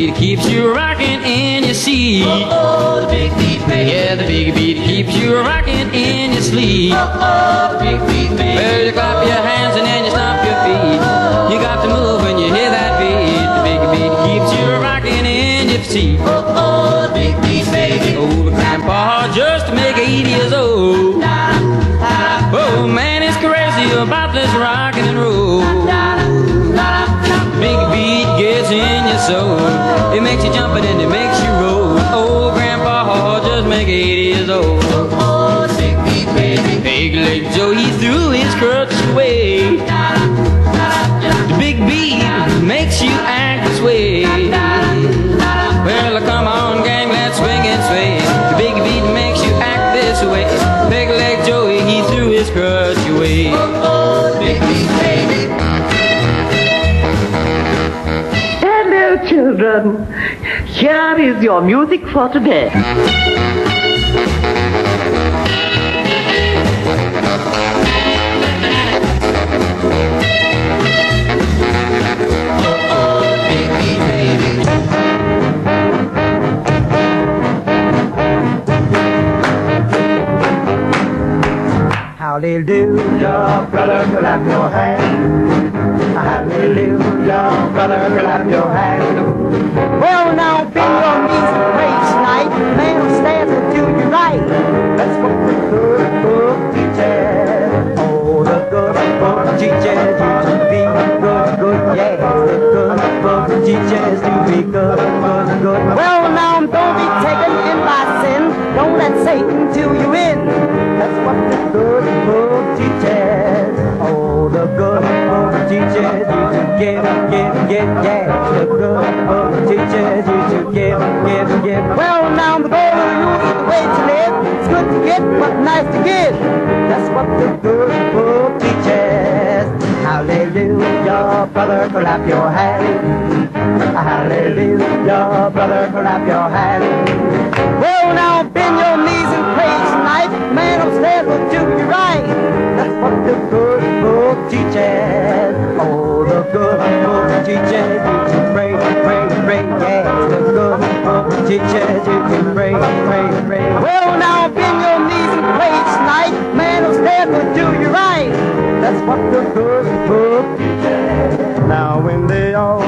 beat keeps you rocking in your seat. Oh, the big beat, baby. Yeah, the big beat keeps you rocking in your sleep. Oh, the big beat, baby. Well, you clap your hands and then you stomp your feet. You got to move when you hear that beat. The big beat keeps you rocking in your seat. Oh, the big beat, baby. Oh, but Grandpa just to make 80 years old. Oh, man, it's crazy about this rockin' and roll. Big beat gets in your soul. It makes you jump and then it makes you roll. Oh, Grandpa just make 80 years old. Oh, the big beat, baby. Big Leg Joe, he threw his crutch away. The big beat makes you act this way. Well, come on, gang, let's swing and sway. The big beat makes you act this way. Big Leg Joey, he threw his crutch away. Oh, the big beat, baby. Hello, children. Here is your music for today. Hallelujah, brother, clap your hands. Hallelujah, brother, clap your hands. Well, now, bend your knees and praise tonight. Man will stand until you're right. That's what the good book teaches. Oh, the good book teaches you to be good, yes. The good book teaches you to be good. Well, now, don't be taken in by sin. Don't let Satan till you in. That's what the good book teaches. Oh, the good book teaches you to give, yes. The good book teaches you to give. Well, now, the golden rule is the way to live. It's good to get, but nice to give. That's what the good book teaches. Hallelujah, brother, clap your hands. Hallelujah, brother, clap your hands. Well, now, bend your knees and praise tonight. Man upstairs will do you right. That's what the good book teaches. Oh, the good book teaches you to pray, yes. The good book teaches you to pray. Well, now, bend your knees and praise tonight. Man upstairs will do you right. That's what the good book teaches. Now when they all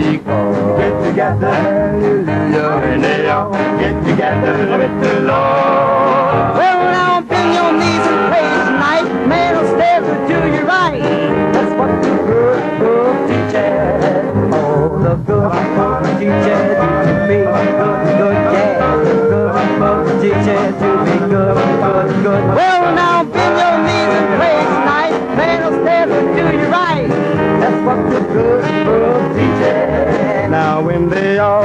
get together, hallelujah, when they all get together with the Lord. Well, now, bend your knees and praise tonight. Man upstairs will do you right. That's what the good book teaches. Oh, the good book teaches you to be good, yeah. The good book teaches you to be good. Well, now, bend your knees and praise tonight. Man upstairs will do you right. That's what the good book teaches. Now when they all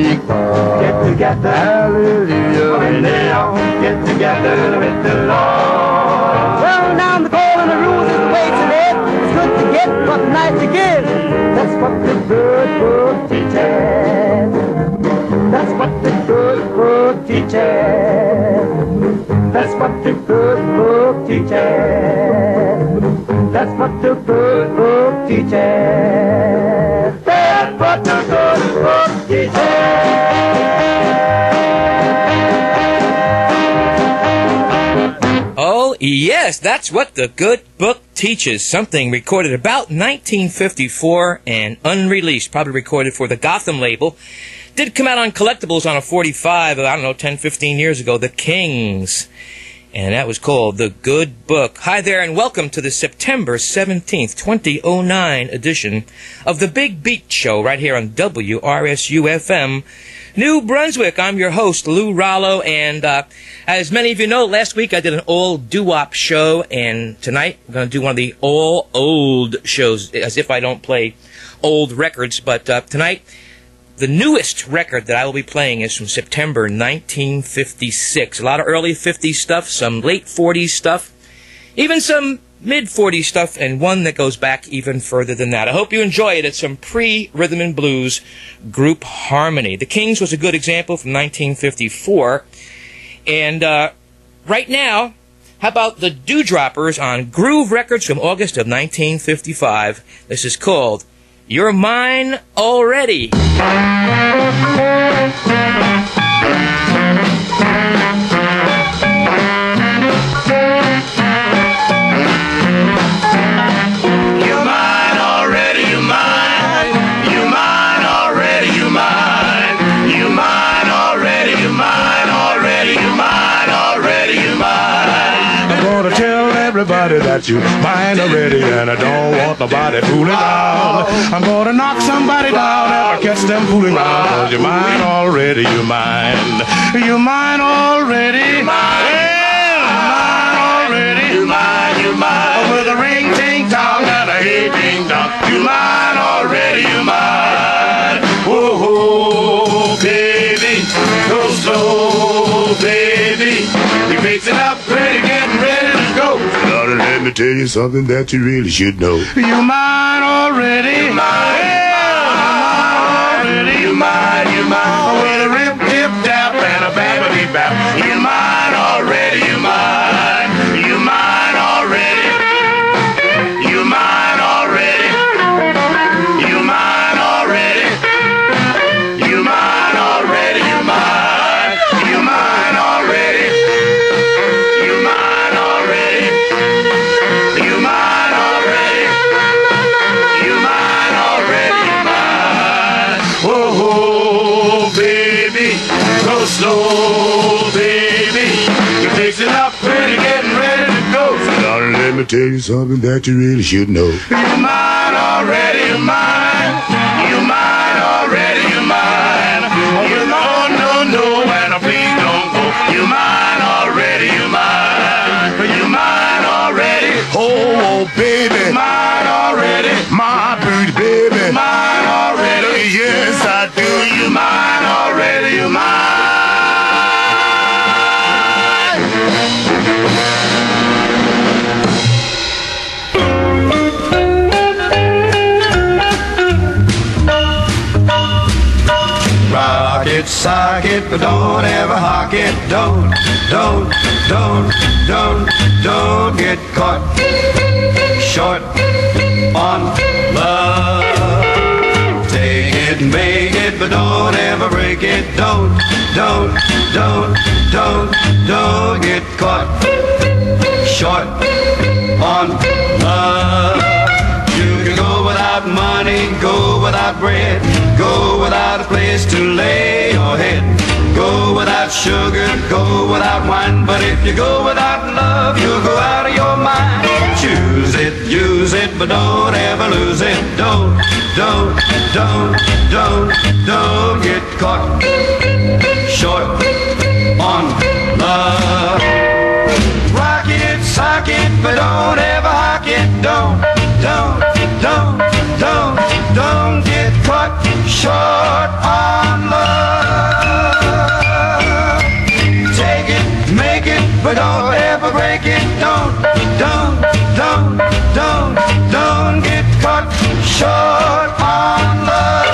get together, hallelujah, when they all get together with the Lord. Well, now, the golden rule is the way to live. It's good to get, but nice to give. That's what the good book teaches. That's what the good book teaches. That's what the good book teaches. That's what the good book teaches. That's what the good book teaches. Oh, yes, that's what the good book teaches. Something recorded about 1954 and unreleased, probably recorded for the Gotham label. Did come out on collectibles on a 45, I don't know, 10, 15 years ago, The Kings. And that was called The Good Book. Hi there, and welcome to the September 17th, 2009 edition of The Big Beat Show right here on WRSU-FM, New Brunswick. I'm your host, Lou Rollo, and as many of you know, last week I did an old doo-wop show, and tonight I'm going to do one of the all-old shows, as if I don't play old records, but tonight the newest record that I will be playing is from September 1956. A lot of early 50s stuff, some late 40s stuff, even some mid-40s stuff, and one that goes back even further than that. I hope you enjoy it. It's some pre-rhythm and blues group harmony. The Kings was a good example from 1954. And right now, how about the Dewdroppers on Groove Records from August of 1955? This is called You're Mine Already. Everybody that you mine already, and I don't want nobody fooling around. I'm gonna knock somebody down if I catch them fooling around. Cause you're mine already, you're mine. You're mine already. You're mine. Well, mine already. You're mine, you're mine. With a ring ting tong and a hey ding dong. You're mine already, you're mine. Whoa, baby, go slow, baby. You fix it up pretty, getting ready to go. Let me tell you something that you really should know. You're mine already. You're mine. Yeah, already. You're mine. You're mine. With a rip, tip, tap, and a babbity bap. You're mine already. You're mine. You're mine already. You're mine already. You're mine already. You're mine already. You're mine. You're mine already. You're mine already. You're mine already. You're mine already. You're mine. Oh, baby, go slow, baby. You're fixing up pretty, getting ready to go. So darling, let me tell you something that you really should know. You're mine already. You're mine. You're mine already. You're mine. You know, no, and please don't go. You're mine already. You're mine. You're mine already. Oh, baby, mine already. My pretty baby, mine already. Yes, I do. You mine already. You mine. Rock it, sock it, but don't ever hock it. Don't get caught short on love. Take it, make it, but don't ever break it. Don't get caught short on love. You can go without money, go without bread, go without a place to lay your head, go without sugar, go without wine. But if you go without love, you'll go out of your mind. Choose it, use it, but don't ever lose it. Don't get caught short on love. Rock it, sock it, but don't ever hock it. Don't get caught short on love. Take it, make it, but don't ever break it. Don't get caught short on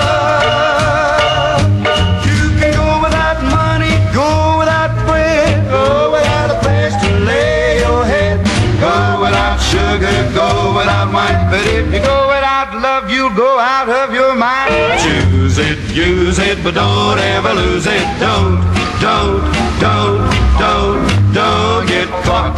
love. You can go without money, go without bread, go without a place to lay your head, go without sugar, go without wine. But if you go without love, you'll go out of your mind. Choose it, use it, but don't ever lose it. Don't get caught.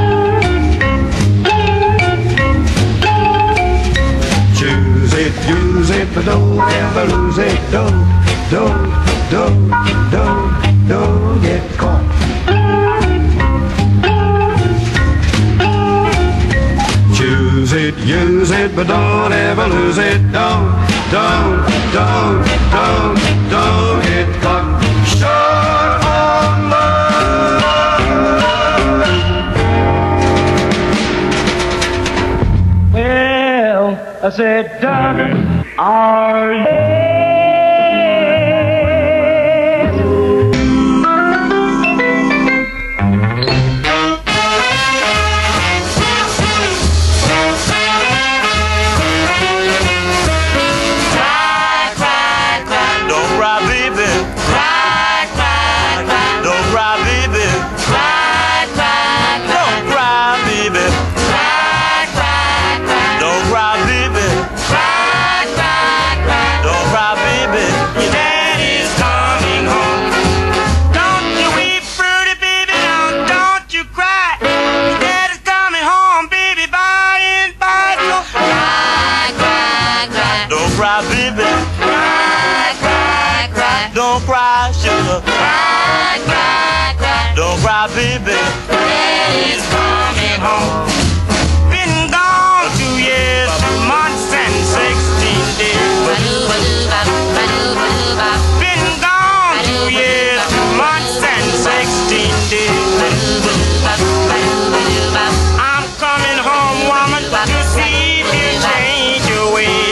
Choose it, use it, but don't ever lose it. Don't get caught. Choose it, use it, but don't ever lose it. Don't get caught short on love. Well, I said, darling, are you? Cry, baby. Daddy's coming home. Been gone 2 years, 2 months and 16 days. Been gone 2 years, 2 months and 16 days. I'm coming home, woman, to see if you change your ways.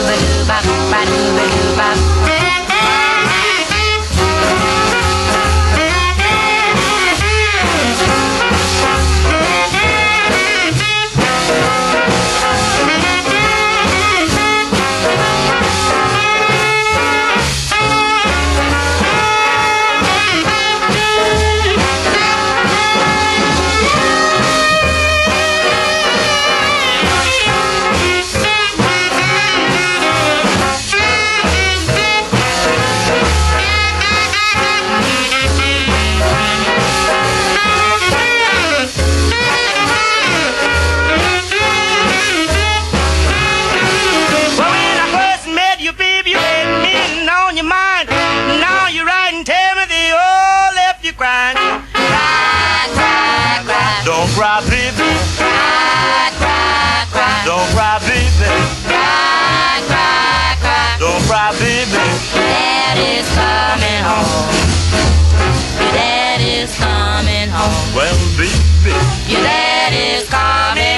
Don't cry, baby. Cry, cry, cry. Don't cry, baby. Cry, cry, cry. Don't cry, baby. Daddy's coming home. Your daddy's coming home. Well, baby, your daddy's coming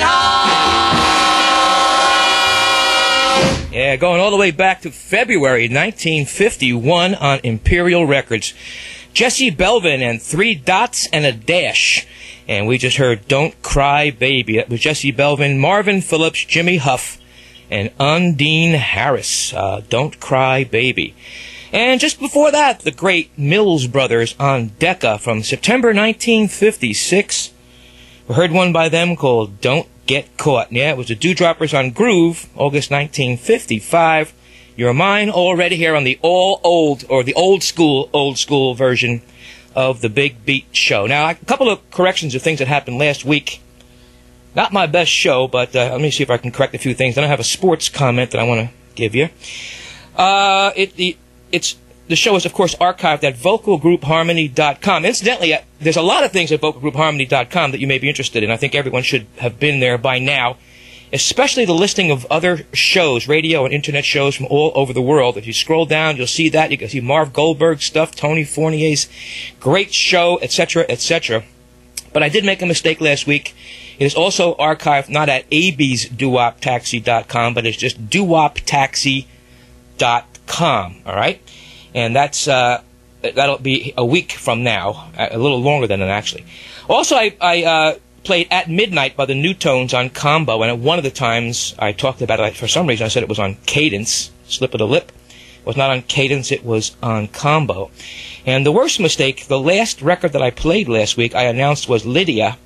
home. Yeah, going all the way back to February 1951 on Imperial Records. Jesse Belvin and 3 dots and a dash. And we just heard Don't Cry Baby. That was Jesse Belvin, Marvin Phillips, Jimmy Huff, and Undine Harris. Don't Cry Baby. And just before that, the great Mills Brothers on Decca from September 1956. We heard one by them called Don't Get Caught. Yeah, it was the Dewdroppers on Groove, August 1955. You're mine already here on the old school version of the Big Beat Show. Now, a couple of corrections of things that happened last week. Not my best show, but let me see if I can correct a few things. Then I have a sports comment that I want to give you. The show is, of course, archived at vocalgroupharmony.com. Incidentally, there's a lot of things at vocalgroupharmony.com that you may be interested in. I think everyone should have been there by now, especially the listing of other shows, radio and internet shows from all over the world. If you scroll down, you'll see that. You can see Marv Goldberg's stuff, Tony Fournier's great show, etc., etc. But I did make a mistake last week. It is also archived not at abiesdooptaxi.com, but it's just dooptaxi.com, all right? And that'll be a week from now, a little longer than that, actually. Also, I played At Midnight by the Newtones on Combo, and at one of the times I talked about it, for some reason I said it was on Cadence, slip of the lip. It was not on Cadence, it was on Combo. And the worst mistake, the last record that I played last week, I announced was Lydia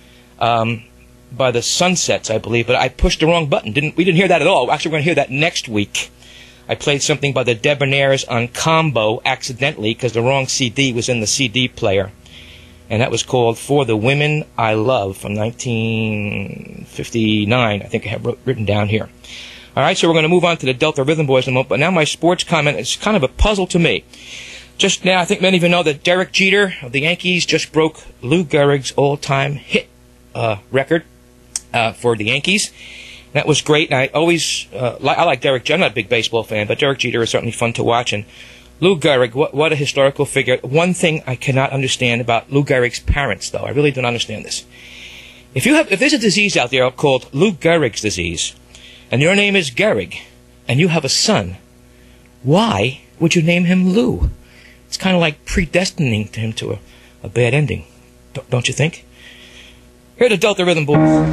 by the Sunsets, I believe, but I pushed the wrong button. We didn't hear that at all. Actually, we're going to hear that next week. I played something by the Debonaires on Combo accidentally because the wrong CD was in the CD player. And that was called For the Women I Love from 1959, I think I have written down here. All right, so we're going to move on to the Delta Rhythm Boys in a moment, but now my sports comment is kind of a puzzle to me. Just now, I think many of you know that Derek Jeter of the Yankees just broke Lou Gehrig's all-time hit record for the Yankees. That was great, and I always I like Derek Jeter. I'm not a big baseball fan, but Derek Jeter is certainly fun to watch, and Lou Gehrig, what a historical figure. One thing I cannot understand about Lou Gehrig's parents, though, I really don't understand this. If there's a disease out there called Lou Gehrig's disease, and your name is Gehrig, and you have a son, why would you name him Lou? It's kind of like predestining him to a bad ending, don't you think? Here are the Delta Rhythm Boys.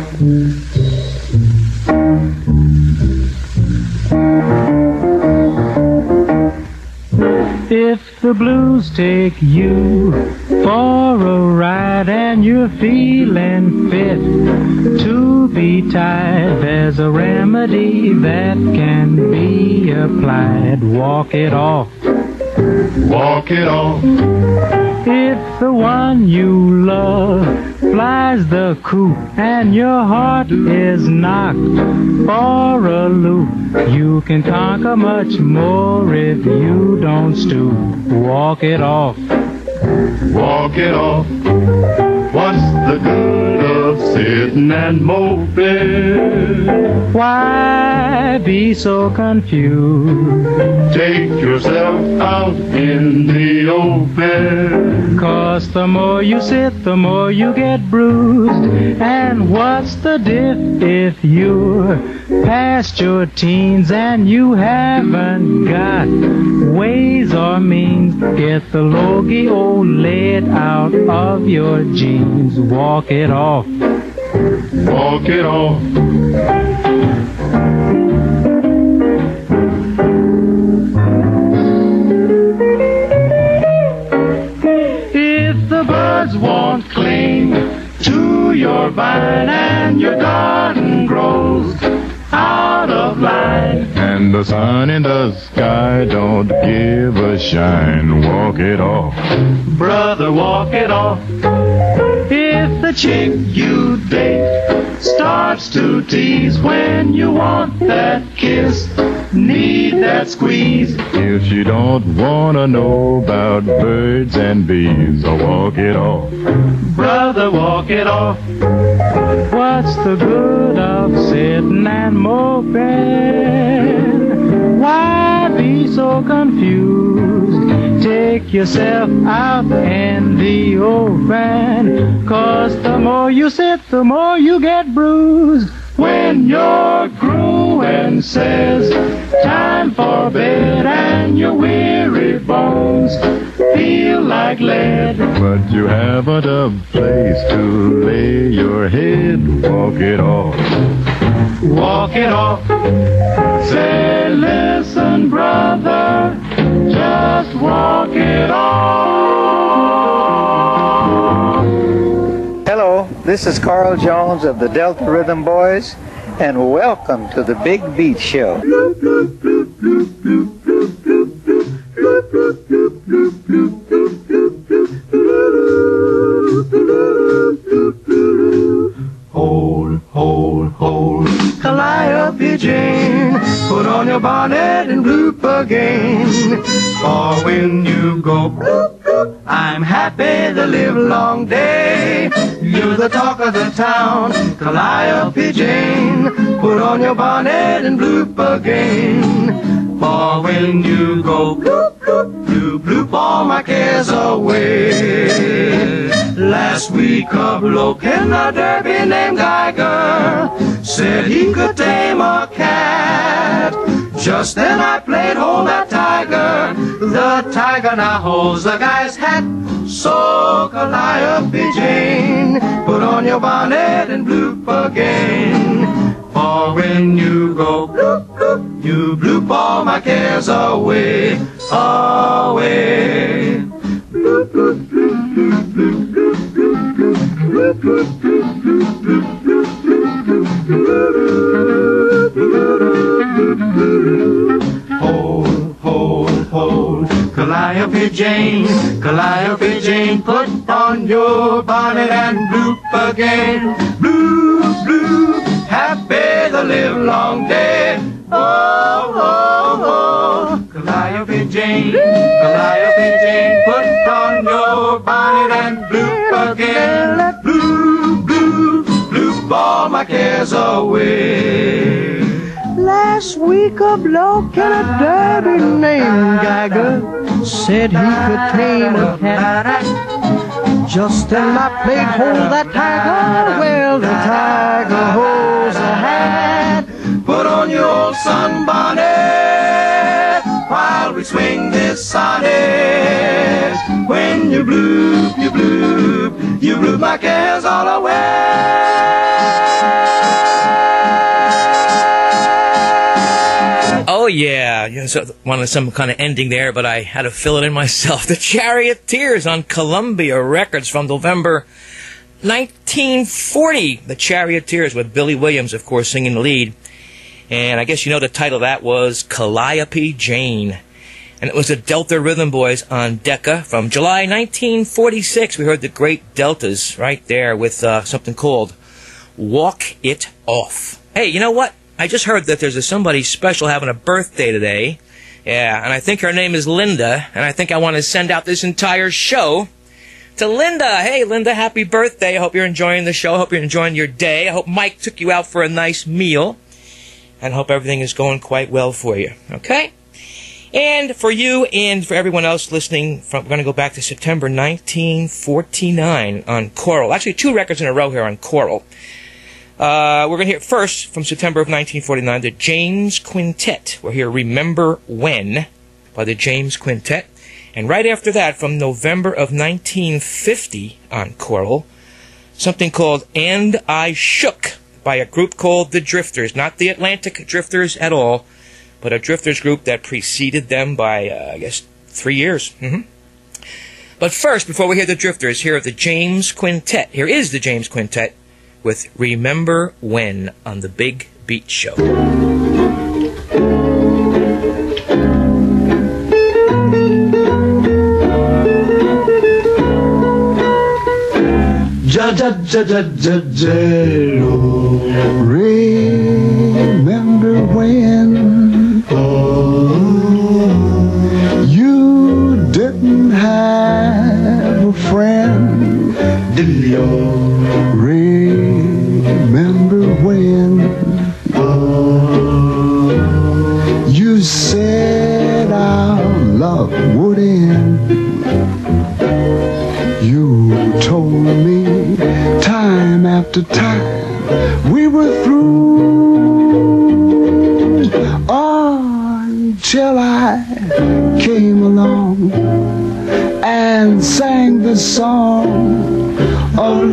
If the blues take you for a ride and you're feeling fit to be tied, there's a remedy that can be applied. Walk it off. Walk it off. If the one you love flies the coop and your heart is knocked for a loop, you can conquer much more if you don't stoop. Walk it off. Walk it off. the good of sitting and moping? Why be so confused? Take yourself out in the open. 'Cause the more you sit, the more you get bruised. And what's the diff if you're past your teens and you haven't got ways or means? Get the logie old lead out of your jeans. Walk it off. Walk it off. If the birds won't cling to your vine and your garden grows out of line, And the sun in the sky don't give a shine. Walk it off. brother, walk it off. If the chick you date starts to tease when you want that kiss, need that squeeze, If you don't wanna know about birds and bees, walk it off. brother, walk it off. What's the good of sitting and moping? Why be so confused? Take yourself out in the open. 'Cause the more you sit, the more you get bruised. When your crewing says time for bed and your weary bones feel like lead, But you haven't a place to lay your head. Walk it off. walk it off. Say, listen, brother, just walk it off. Hello, this is Carl Jones of the Delta Rhythm Boys, and welcome to the Big Beat Show. Hold, hold, hold, Calliope Jane, put on your bonnet and bloop again. For when you go bloop, bloop, I'm happy the live long day. You're the talk of the town, Calliope Jane, put on your bonnet and bloop again. For when you go bloop, bloop, you bloop all my cares away. Last week a bloke in the Derby named Geiger said he could tame a cat. Just then I played Hold That Tiger. The tiger now holds the guy's hat. So Calliope Jane, put on your bonnet and bloop again. For when you go bloop, bloop, you bloop all my cares away, away. Bloop, bloop, bloop, bloop, bloop, bloop, bloop, bloop, bloop, bloop, bloop, bloop. Hold, hold, hold, Calliope Jane, Calliope Jane, put on your bonnet and bloop again. Bloop, bloop, happy the live long day. Oh, oh, oh, Calliope Jane, Calliope Jane, put on your bonnet and bloop again. Bloop, bloop, bloop all my cares away. Last week a bloke in a Derby named Geiger said he could tame a cat. Just then I played Hold That Tiger. Well, the tiger holds a hat. Put on your old sunbonnet while we swing this sonnet. When you bloop, you bloop, you bloop my cares all away. Oh, yeah. So wanted some kind of ending there, but I had to fill it in myself. The Charioteers on Columbia Records from November 1940. The Charioteers with Billy Williams, of course, singing the lead. And I guess you know the title of that was Calliope Jane. And it was the Delta Rhythm Boys on Decca from July 1946. We heard the great Deltas right there with something called Walk It Off. Hey, you know what? I just heard that there's somebody special having a birthday today. Yeah, and I think her name is Linda, and I think I want to send out this entire show to Linda. Hey, Linda, happy birthday. I hope you're enjoying the show. I hope you're enjoying your day. I hope Mike took you out for a nice meal. And I hope everything is going quite well for you. Okay? And for you and for everyone else listening, we're going to go back to September 1949 on Coral. Actually, 2 records in a row here on Coral. We're going to hear first from September of 1949, the James Quintet. We'll hear Remember When by the James Quintet. And right after that, from November of 1950 on Coral, something called And I Shook by a group called the Drifters. Not the Atlantic Drifters at all, but a Drifters group that preceded them by, I guess, 3 years. But first, before we hear the Drifters, here are the James Quintet. Here is the James Quintet with Remember When on the Big Beat Show. Remember when you didn't have a friend? Remember when you said our love would end? You told me time after time we were through, until I came along and sang the song of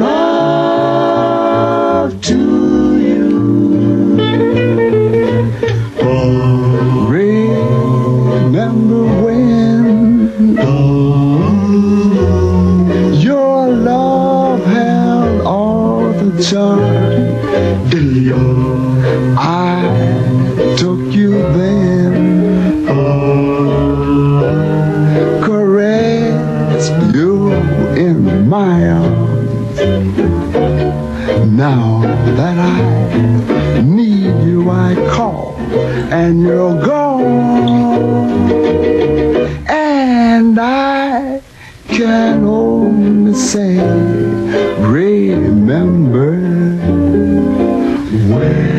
love to you. Remember when your love held all the charm? I took you then, caressed you in my arms. Now that I need you, I call, and you're gone, and I can only say, remember when.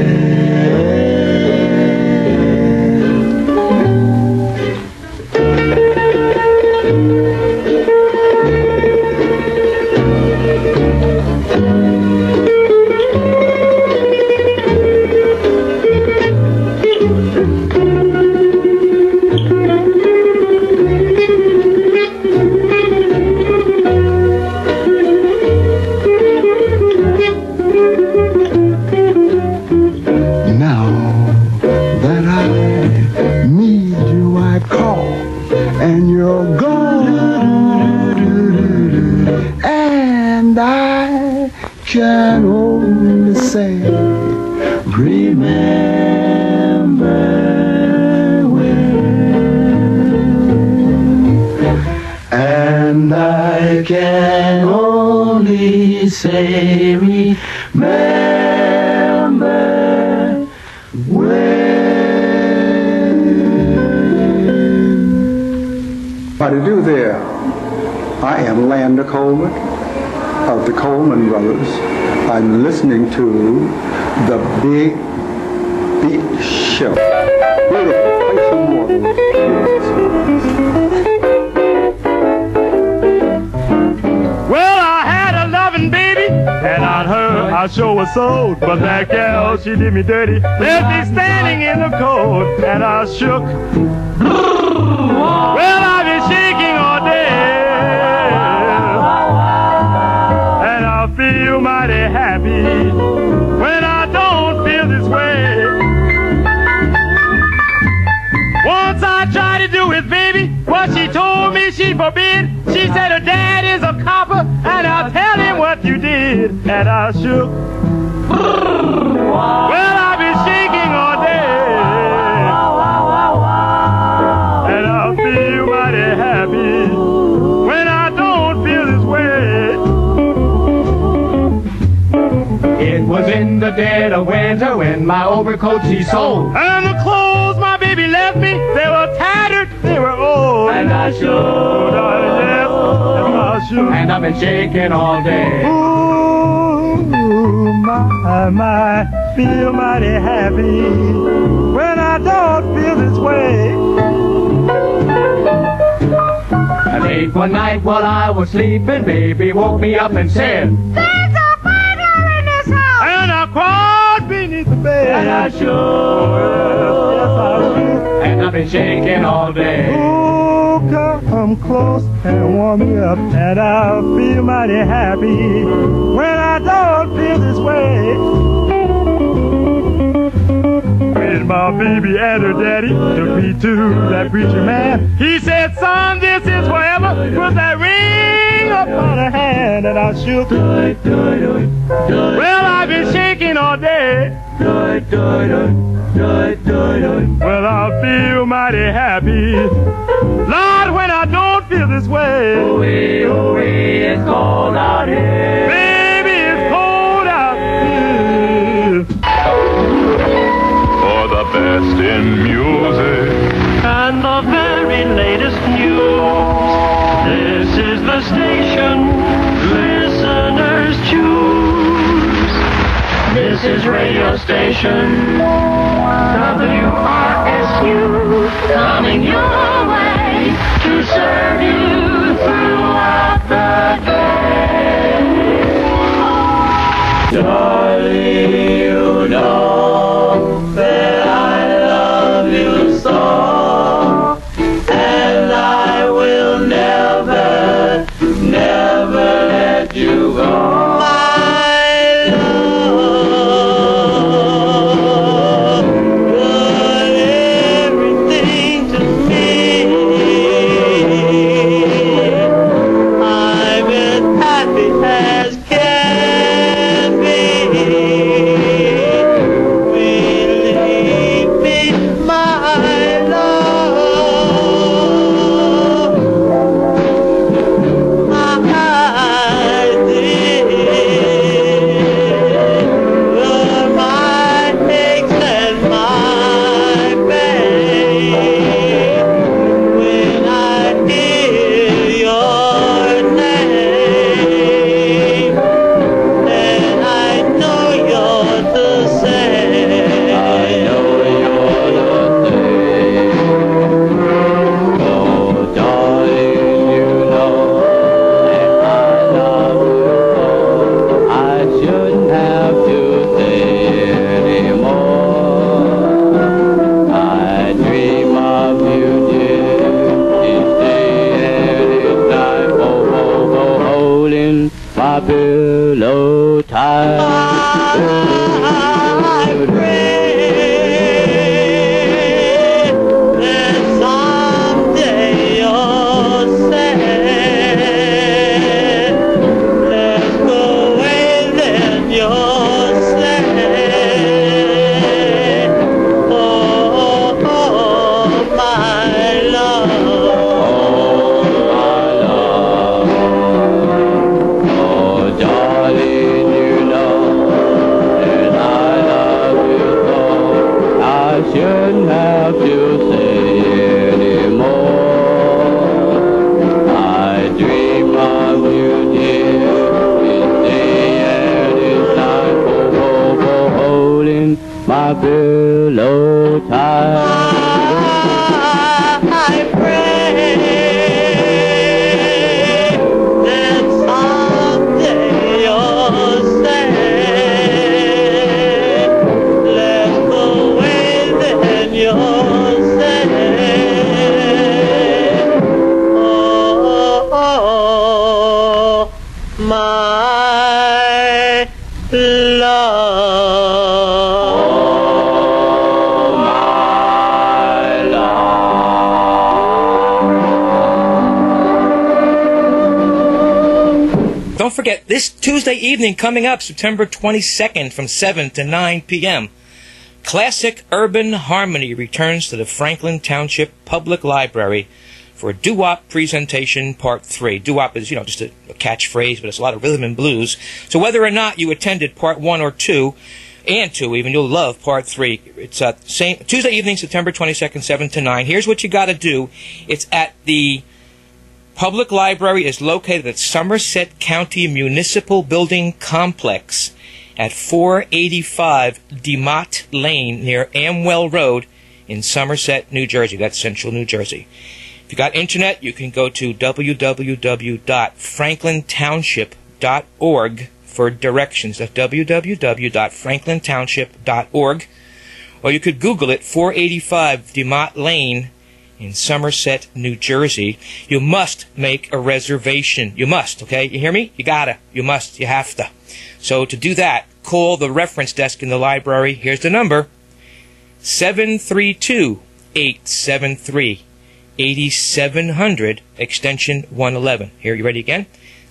Can only say, remember when, and I can only say, remember when. How do you do there? I am Lander Coleman of the Coleman Brothers. I'm listening to the Big Beat Show. Beautiful. Play some more. Well, I had a loving baby, and on her I sure was sold. But that gal, she did me dirty, left me standing in the cold, and I shook. Well, I've been shaking all day, feel mighty happy when I don't feel this way. Once I tried to do it, baby, but she told me she forbid. She said her dad is a copper, and I'll tell him what you did. And I shook. Well, I've been shaking all day, and I feel mighty happy when I don't feel this way. It was in the dead of winter when my overcoat she sold, and the clothes my baby left me, they were tattered, they were old. And I should have left them my I should. And I've been shaking all day. Ooh, my, feel mighty happy when I don't feel this way. Late one night while I was sleeping, baby woke me up and said, "There's a fire in this house!" And I crawled beneath the bed. And I should. Yes, I should. And I've been shaking all day. Oh, come close and warm me up, and I'll feel mighty happy when I don't feel this way. When my baby and her daddy took me to that preacher man, he said, "Son, this is forever." Put that ring up on her hand, and I shook. Well, I've been shaking all day. Well, I feel mighty happy, Lord, when I don't feel this way. Oh, it's cold out here. Baby, it's cold out here. For the best in music And the very latest news. This is the station listeners choose. This is radio station WRSU, coming your way to serve you throughout the day. Darling, you know that I love you so, and I will never, never let you go. Pillow I pray that someday you'll say, let's go away, then you'll say, oh, my love. Shouldn't have to say anymore. I dream of you, dear, each day and each night, for holding my pillow tight. I pray that someday you'll say, let's go away, then you'll say, oh, my love. Don't forget, this Tuesday evening coming up, September 22nd from 7 to 9 p.m., Classic Urban Harmony returns to the Franklin Township Public Library for a doo-wop presentation, Part 3. Doo-wop is, just a catchphrase, but it's a lot of rhythm and blues. So whether or not you attended Part 1 or 2, and 2 even, you'll love Part 3. It's same Tuesday evening, September 22nd, 7 to 9. Here's what you got to do. It's at the public library is located at Somerset County Municipal Building Complex at 485 DeMott Lane near Amwell Road in Somerset, New Jersey. That's central New Jersey. If you got internet, you can go to www.franklintownship.org for directions. That's www.franklintownship.org. Or you could Google it, 485 DeMott Lane in Somerset, New Jersey. You must make a reservation. You must, okay? You hear me? You gotta. You must. You have to. So to do that, call the reference desk in the library. Here's the number, 732-873-8700, extension 111. Here, you ready again?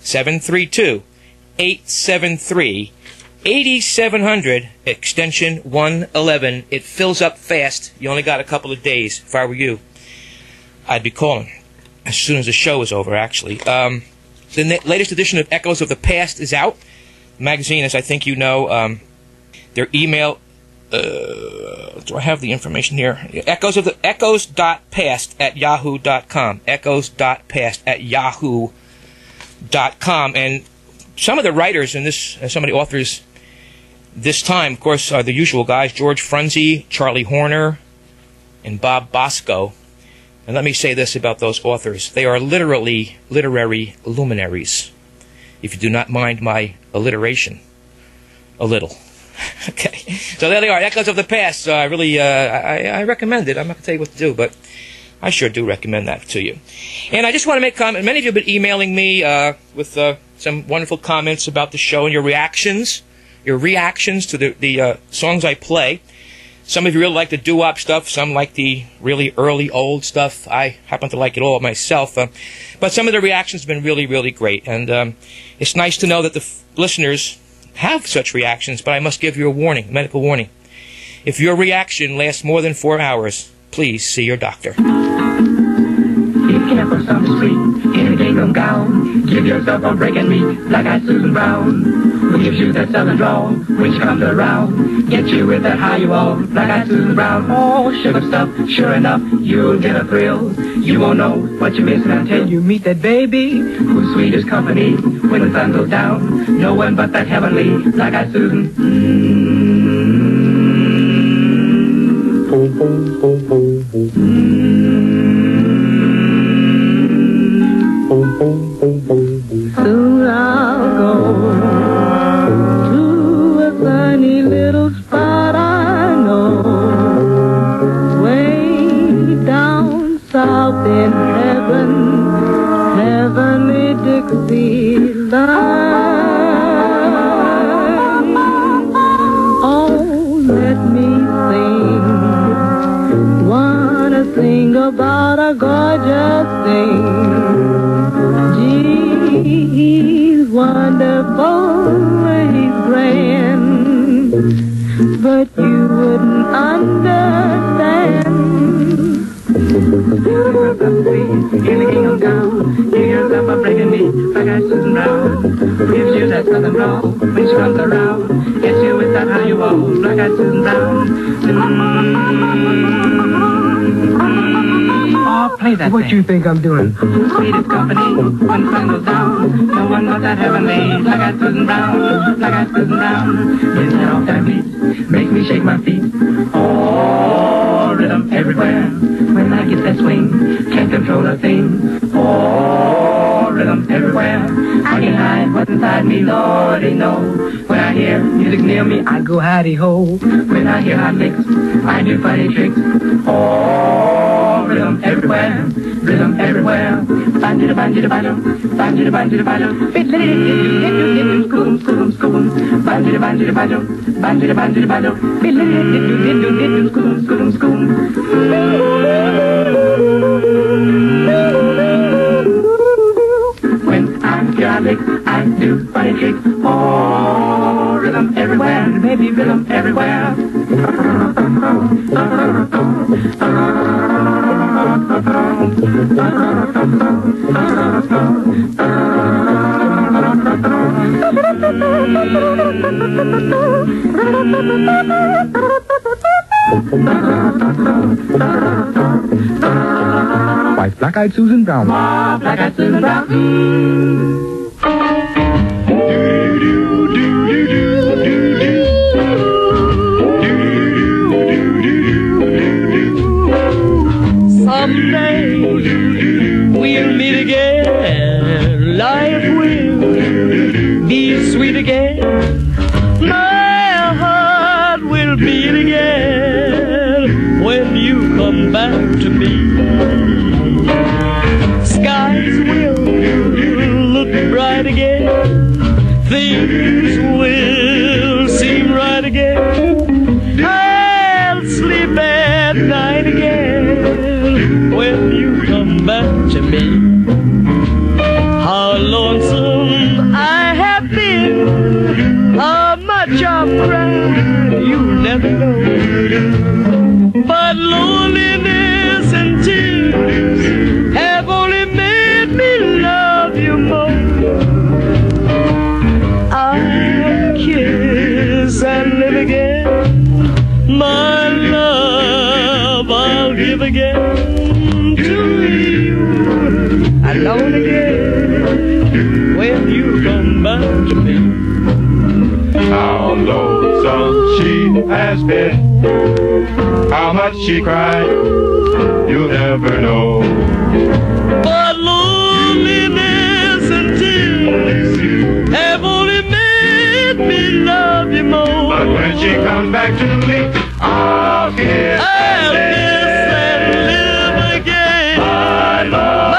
732-873-8700, extension 111. It fills up fast. You only got a couple of days. If I were you, I'd be calling as soon as the show is over, actually. The latest edition of Echoes of the Past is out. The magazine, as I think you know, their email... do I have the information here? Echoes.past@yahoo.com. Echoes.past@yahoo.com. And some of the writers in this, some of the authors this time, of course, are the usual guys: George Frunze, Charlie Horner, and Bob Bosco. And let me say this about those authors: they are literally literary luminaries. If you do not mind my alliteration, a little. Okay, so there they are, Echoes of the Past. I really, I recommend it. I'm not going to tell you what to do, but I sure do recommend that to you. And I just want to make a comment. Many of you have been emailing me with some wonderful comments about the show and your reactions to the songs I play. Some of you really like the doo-wop stuff. Some like the really early old stuff. I happen to like it all myself. But some of the reactions have been really, really great. And it's nice to know that the listeners have such reactions, but I must give you a warning, a medical warning. If your reaction lasts more than 4 hours, please see your doctor. Be careful, some sweet, in a gingham gown. Give yourself a break and meet black-eyed Susan Brown, who gives you that southern drawl when she comes around. Get you with that how you all, black-eyed Susan Brown. Oh, sugar stuff, sure enough, you'll get a thrill. You won't know what you're missing until you meet that baby, who's sweet as company when the sun goes down. No one but that heavenly black-eyed Susan. Soon I'll go to a sunny little spot I know, way down south in heaven, heavenly Dixieland. Oh, let me sing, wanna sing about a gorgeous thing. He's wonderful, he's grand, but you wouldn't understand. In the gingham gown, give yourself a break and meet black-eyed Susan Brown, who gives you that southern drawl when she comes around. Gets you with that how you all, black-eyed Susan Brown. Oh, play that what thing. You think I'm doing? Sweetest company when the sun goes down. No one but that heavenly black-eyed Susan Brown, black-eyed Susan Brown. Yes, that off that beat makes me shake my feet. Oh, rhythm everywhere. When I get that swing, can't control a thing. Oh, rhythm everywhere. I can hide what's inside me, Lordy knows. When I hear music near me, I go hidey-ho. When I hear hot licks, I do funny tricks. Oh, rhythm everywhere, rhythm everywhere. Banjida banjida bajum, banjida banjida bajum. Fiddle-dee-dee-doo-dee-doo-dee-doo, scoom scoom scoom. Banjida banjida bajum, banjida banjida bajum. Fiddle-dee-dee-doo-dee-doo-dee-doo, scoom scoom scoom. When I hear hot licks, I do funny tricks. Oh, rhythm everywhere, baby, rhythm everywhere. Why, Black-Eyed Susan Brown. Ah, Black-Eyed Susan Brown. Someday we'll meet again. Life will be sweet again. My heart will beat again when you come back to me. Skies will look bright again. Things will seem right again. I'll sleep at night again when you come back to me. How lonesome I have been, how much I've cried, you never know. But loneliness and tears have only made me love you more. I'll kiss and live again, my love I'll give again to you, alone again when you come back to me. How lonesome she has been, how much she cried, you'll never know. But loneliness and tears have only made me love you more. But when she comes back to me, I'll kiss and live again. My love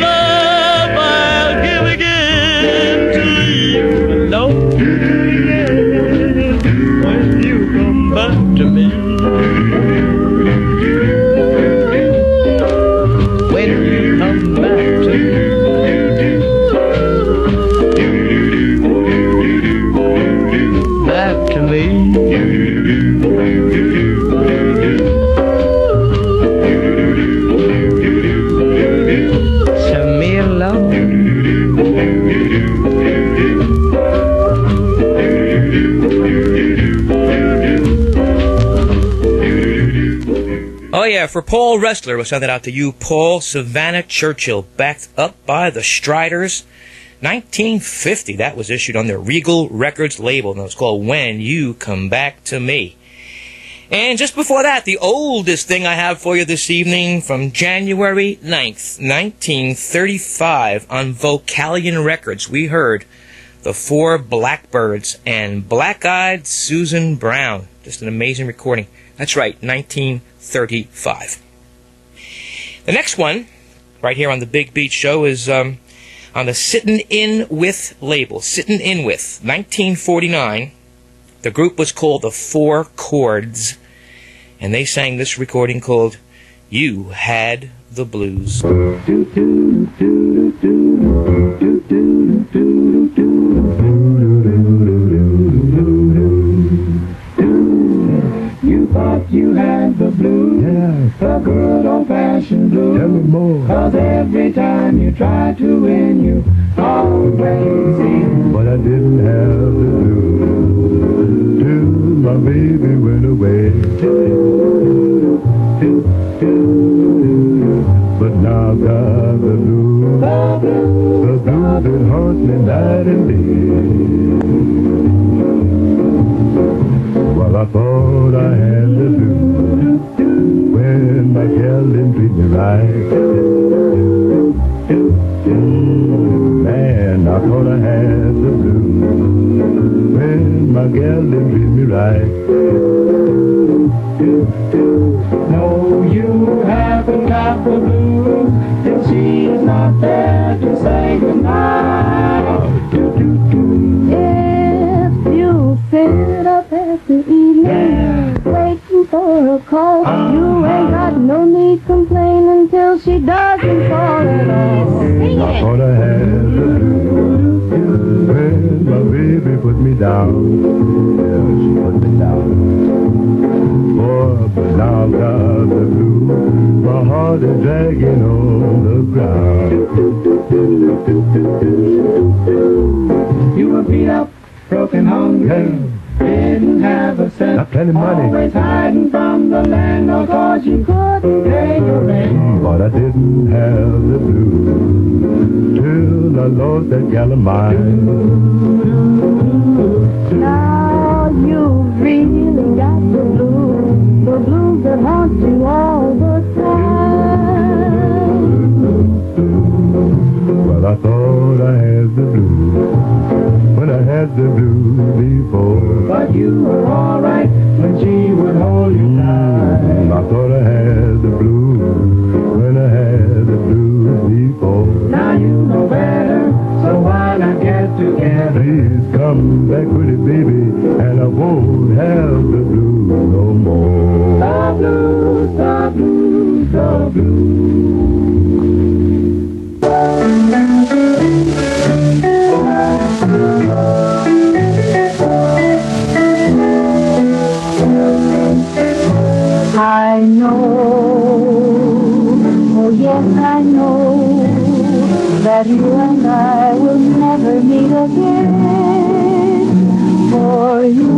I'll give again to you, alone again when you come back to me. When you come back to me. Back to me. To me alone. Oh yeah, for Paul Ressler, we'll send that out to you, Paul. Savannah Churchill, backed up by the Striders. 1950, that was issued on the Regal Records label, and it was called When You Come Back to Me. And just before that, the oldest thing I have for you this evening from January 9th, 1935, on Vocalion Records, we heard The Four Blackbirds and Black-Eyed Susan Brown. Just an amazing recording. That's right, 1935. The next one, right here on the Big Beat Show, is on the Sittin' In With label. Sittin' In With, 1949. The group was called the Four Chords, and they sang this recording called You Had the Blues. You thought you had the blues, the good old-fashioned blues. Tell me more. 'Cause every time you try to win, you always seem. But I didn't have the blues till my baby went away. But now I've got the blues, the blues that haunt me night and day. Well, I thought I had the blues when my gal didn't treat me right. Man, I thought I had the blues when my gal didn't treat me right. No, you haven't got the blues, and she's not there to say goodnight. If you sit up at the evening, waiting for a call, you ain't got no need complaining until she doesn't call at all. I thought I had the blues when my baby put me down. Yeah, she put me down. Oh, but now I've got the blues, my heart is dragging on the ground. You were beat up, broken, hungry, Didn't have a cent. Not plenty money. Always hiding from the landlord 'cause you couldn't pay your rent. But I didn't have the blues till I lost that gal of mine. Now you've really got the blues that haunt you all the time. Well, I thought I had the blues when I had the blues before. But you were alright when she would hold you tight. I thought I had the blues when I had the blues before. Now you know better, so why not get together? Please come back with it, baby, and I won't have the blues no more. The blues, the blues, the blues. I know, oh yes I know, that you and I will never meet again. For you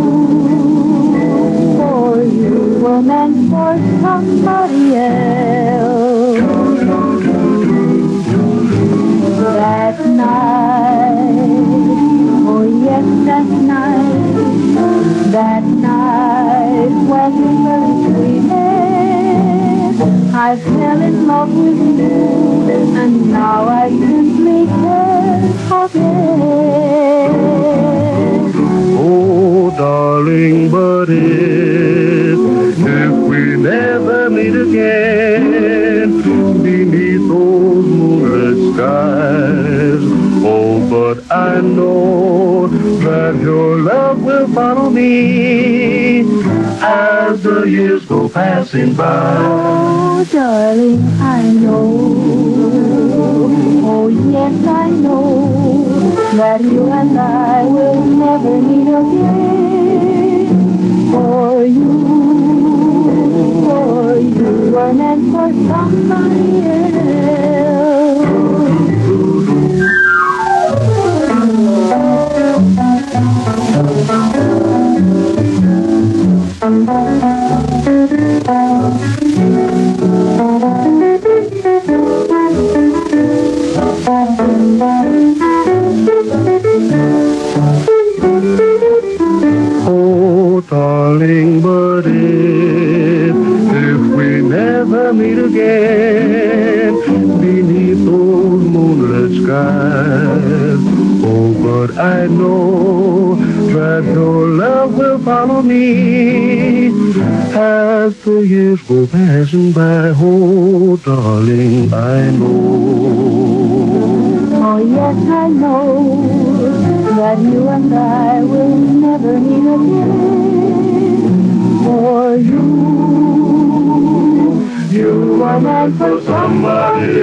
were meant for somebody else. That night, oh yes that night when we first we met, I fell in love with you, and now I simply can't forget. Oh, darling, but if we never meet again beneath those moonlit skies, oh, but I know that your love will follow me as the years go passing by. Oh, darling, I know, oh yes I know, that you and I will never meet again. For you were meant for somebody else. Oh, darling, but if we never meet again beneath those moonlit skies, oh, but I know that your love will follow me as the years go passing by. Oh, darling, I know. Oh yes I know that you and I will never meet again. For you are meant for somebody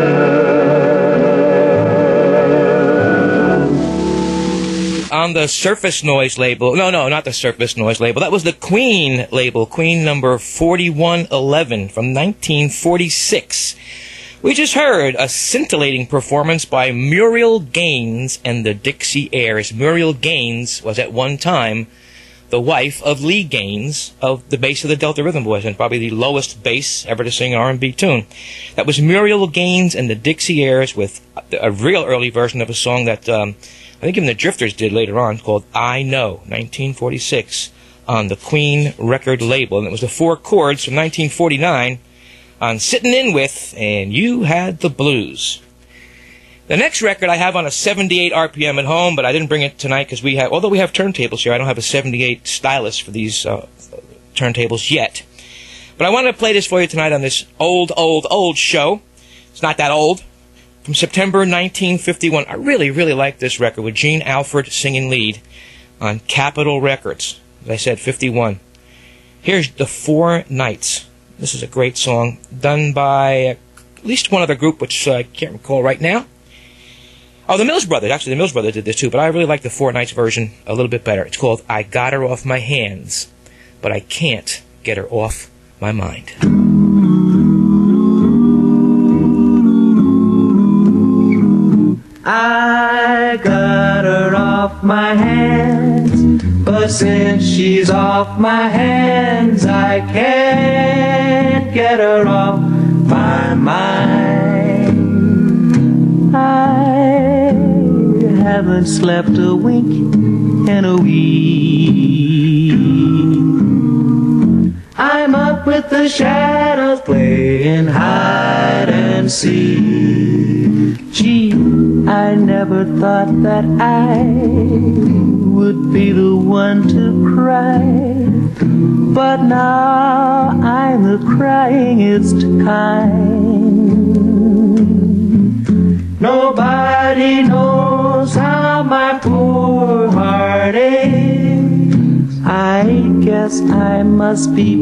else. On the Surface Noise label, no, not the Surface Noise label, that was the Queen label, Queen number 4111 from 1946. We just heard a scintillating performance by Muriel Gaines and the Dixie Airs. Muriel Gaines was at one time the wife of Lee Gaines of the bass of the Delta Rhythm Boys, and probably the lowest bass ever to sing an R&B tune. That was Muriel Gaines and the Dixie Airs with a real early version of a song that I think even the Drifters did later on, called I Know, 1946, on the Queen record label. And it was the four chords from 1949 on Sittin' In With, and You Had the Blues. The next record I have on a 78 RPM at home, but I didn't bring it tonight because although we have turntables here, I don't have a 78 stylus for these turntables yet. But I wanted to play this for you tonight on this old show. It's not that old. From September 1951. I really, really like this record with Gene Alford singing lead on Capitol Records. As I said, 51. Here's The Four Nights. This is a great song done by at least one other group, which I can't recall right now. Oh, the Mills Brothers. Actually, the Mills Brothers did this too, but I really like the Four Nights version a little bit better. It's called I Got Her Off My Hands, but I Can't Get Her Off My Mind. I got her off my hands, but but since she's off my hands, I can't get her off my mind. I haven't slept a wink in a week. I'm up with the shadows playing hide and seek. Gee, I never thought that I would be the one to cry, but now I'm the cryingest kind. Nobody knows how my poor heart aches. I guess I must be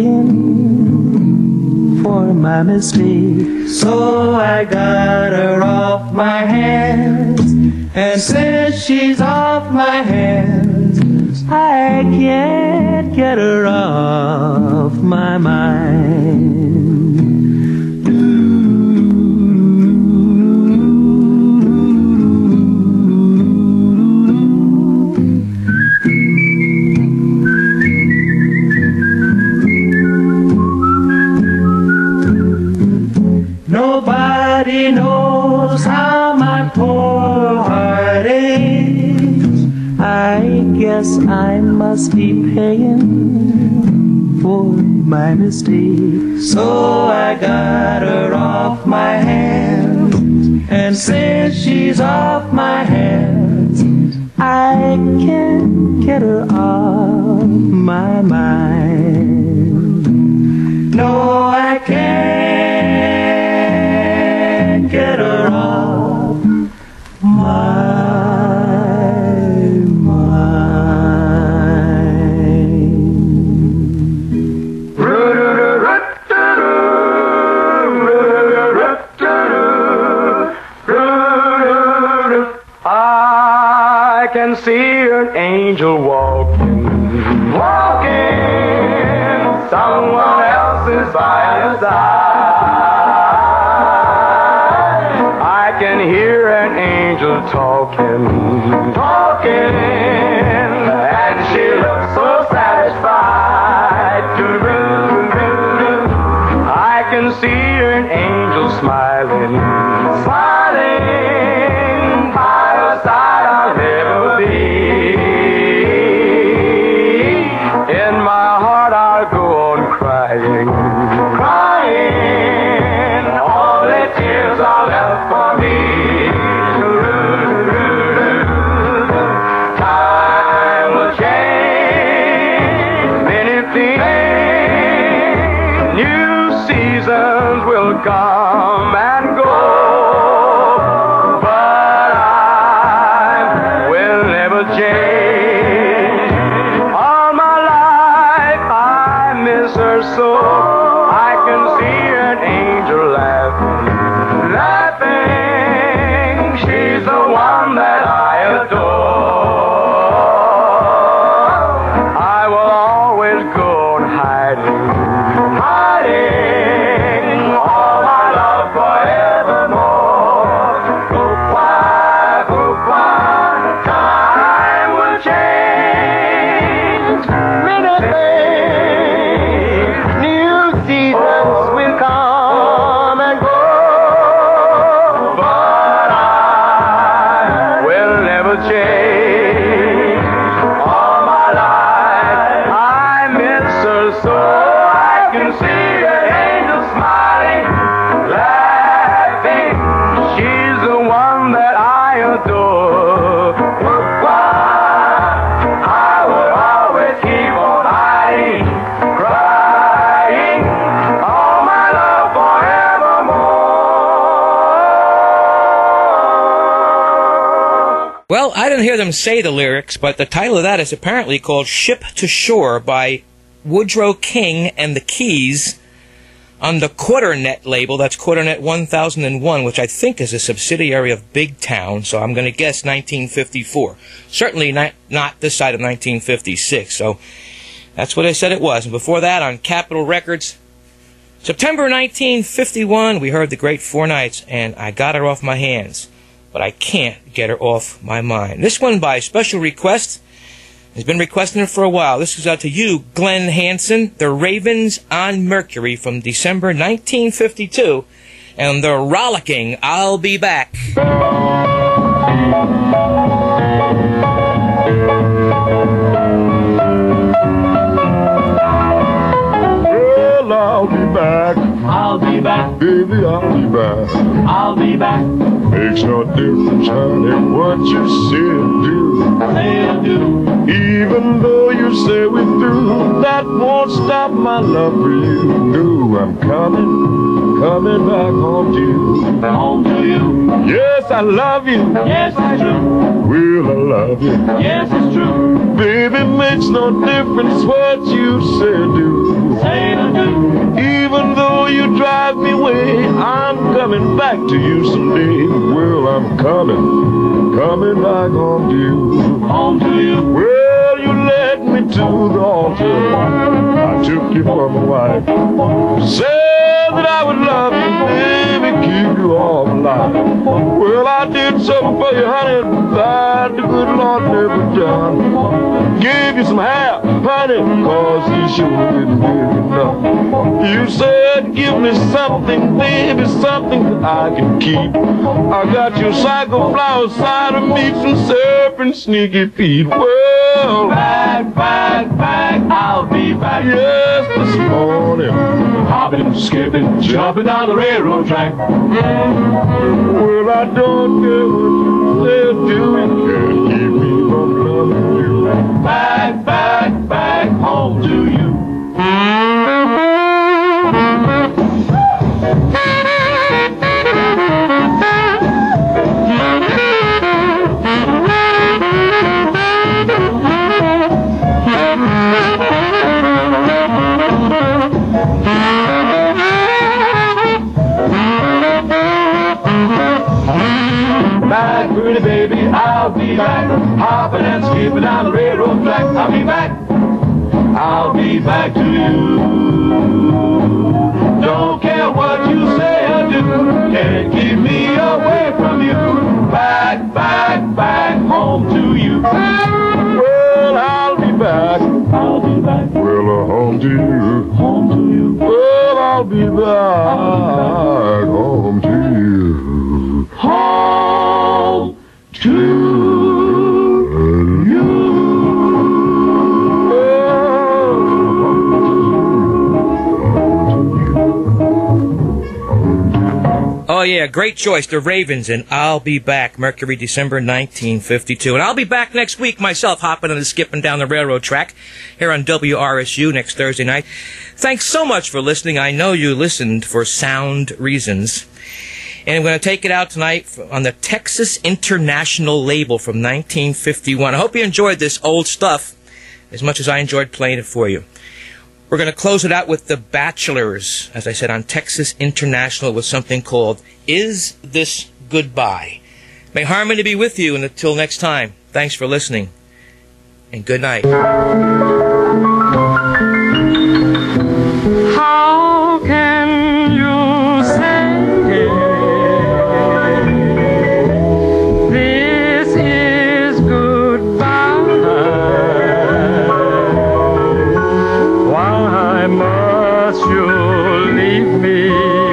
paying for my mistake. So I got her off my hands, and since she's off my hands, I can't get her off my mind. Nobody knows how my poor heart aches. I guess I must be paying for my mistake. So I got her off my hands, and since she's off my hands, I can't get her off my mind. No, I can't get her off my I can see an angel walking, walking. Someone else is by her side. I can hear an angel talking, talking, and she looks so satisfied. I can see an angel smiling, smiling. By her side I'll never be. In my heart I'll go on crying, crying. All the tears are left for me. Time will change many things. New seasons will come and go. All my life I miss her so. I can see an angel laughing, laughing. She's the one that I adore. I will always go on hiding, hiding all my love forevermore. Goodbye, goodbye. Time will change many things. New seasons will come and go, but I will never change. All my life I miss her so. I can see an angel smiling, laughing. She's the one that I adore. Goodbye. I will always keep on hiding, crying, all my love forevermore. Well, I didn't hear them say the lyrics, but the title of that is apparently called Ship to Shore by Woodrow King and the Keys on the Quarternet label. That's Quarternet 1001, which I think is a subsidiary of Big Town, so I'm going to guess 1954. Certainly not this side of 1956, so that's what I said it was. And before that, on Capitol Records, September 1951, we heard the great Four Nights, and I Got Her Off My Hands, but I can't get her off my mind. This one by special request He's been requesting it for a while. This goes out to you, Glenn Hansen, The Ravens on Mercury from December 1952, and the rollicking I'll Be Back. Well, I'll be back. I'll be back. Baby, I'll be back. I'll be back. Makes no difference, honey, what you say and do. Say and do. Even though you say we're through, that won't stop my love for you. No, I'm coming back home to you. Home to you. Yes, I love you. Yes, I do. Well, I love you. Yes, it's true. Baby, makes no difference what you say or do. Say or do. Even though you drive me away, I'm coming back to you someday. Well, I'm coming back home to you. Home to you. Well, you led me to the altar. I took you for my wife. Said that I would love you, baby, keep you all my life. Well, I did something for you, honey, that the good Lord never done. Gave you some hair, honey, cause he sure didn't give you enough. You said, give me something, baby, something that I can keep. I got your cycle flower cider meat, some serpent sneaky feet. Well, back, I'll be back. Yes, this morning, hopping, skipping, jumping down the railroad track. Well, I don't care what you say or do, can't keep me from loving you. Back, home to you. Back, pretty baby, I'll be back. Hopping and skipping down the railroad track. I'll be back. I'll be back to you. Don't care what you say or do, can't keep me away from you. Back, home to you. Well, I'll be back. Well, home to you. Home to you. Well, I'll be back. Home to you. Home to you. Oh, yeah, great choice. The Ravens and I'll Be Back, Mercury, December 1952. And I'll be back next week myself, hopping and skipping down the railroad track here on WRSU next Thursday night. Thanks so much for listening. I know you listened for sound reasons. And I'm going to take it out tonight on the Texas International label from 1951. I hope you enjoyed this old stuff as much as I enjoyed playing it for you. We're going to close it out with the Bachelors, as I said, on Texas International with something called Is This Goodbye? May harmony be with you, and until next time, thanks for listening, and good night. How can you say this is goodbye? Why must you leave me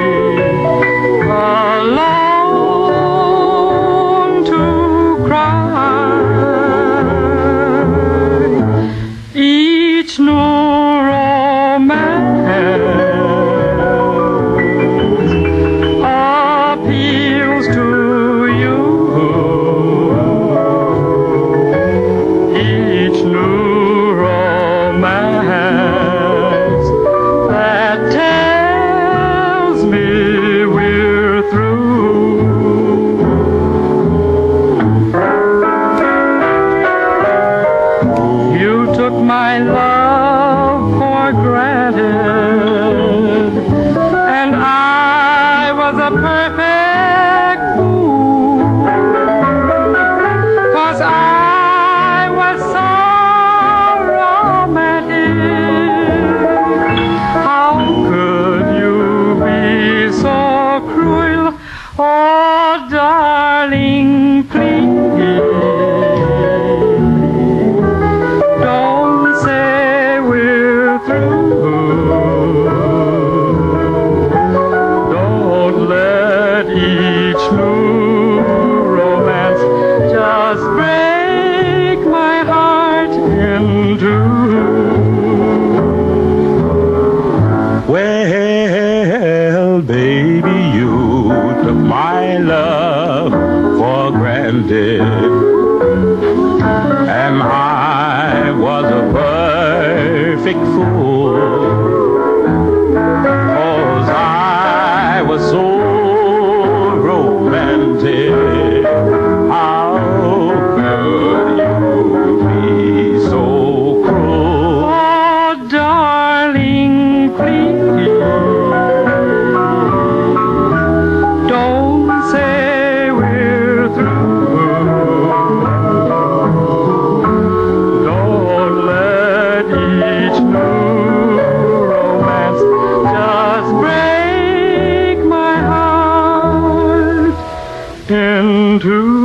alone to cry? listen to